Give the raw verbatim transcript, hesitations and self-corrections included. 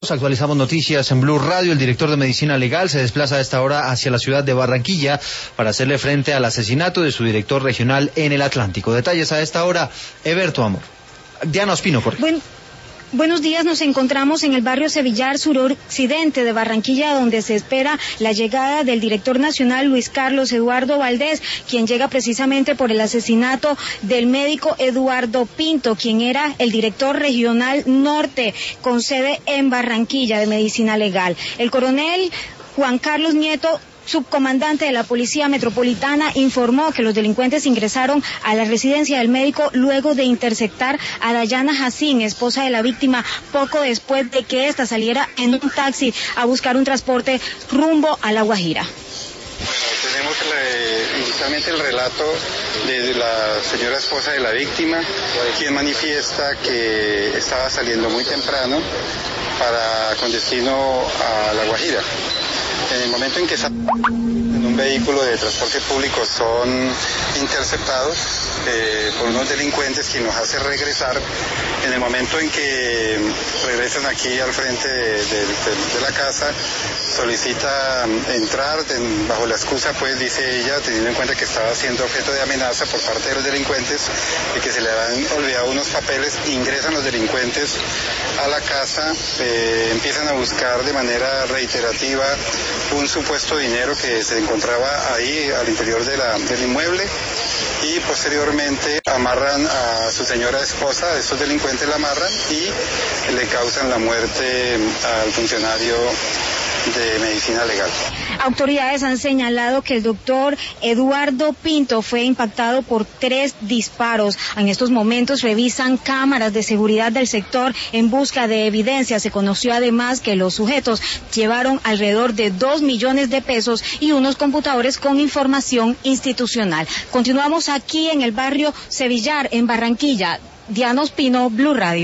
Actualizamos noticias en Blue Radio. El director de Medicina Legal se desplaza a esta hora hacia la ciudad de Barranquilla para hacerle frente al asesinato de su director regional en el Atlántico. Detalles a esta hora, Eberto Amor. Diana Ospino, corre. Bueno. Buenos días, nos encontramos en el barrio Sevillar suroccidente de Barranquilla, donde se espera la llegada del director nacional Luis Carlos Eduardo Valdés, quien llega precisamente por el asesinato del médico Eduardo Pinto, quien era el director regional norte con sede en Barranquilla de Medicina Legal. El coronel Juan Carlos Nieto, subcomandante de la Policía Metropolitana, informó que los delincuentes ingresaron a la residencia del médico luego de interceptar a Dayana Jacín, esposa de la víctima, poco después de que ésta saliera en un taxi a buscar un transporte rumbo a La Guajira. Bueno, tenemos el, inicialmente el relato de la señora esposa de la víctima, quien manifiesta que estaba saliendo muy temprano para con destino a La Guajira. En el momento en que salen en un vehículo de transporte público son interceptados eh, por unos delincuentes, quien los hace regresar. En el momento en que regresan aquí al frente de, de, de, de la casa, solicita entrar de, bajo la excusa, pues dice ella, teniendo en cuenta que estaba siendo objeto de amenaza por parte de los delincuentes y que se le habían olvidado unos papeles. Ingresan los delincuentes a la casa, eh, empiezan a buscar de manera reiterativa un supuesto dinero que se encontraba ahí al interior de la, del inmueble, y posteriormente amarran a su señora esposa. Estos delincuentes la amarran y le causan la muerte al funcionario de Medicina Legal. Autoridades han señalado que el doctor Eduardo Pinto fue impactado por tres disparos. En estos momentos revisan cámaras de seguridad del sector en busca de evidencia. Se conoció además que los sujetos llevaron alrededor de dos millones de pesos y unos computadores con información institucional. Continuamos aquí en el barrio Sevillar, en Barranquilla. Diana Ospino, Blue Radio.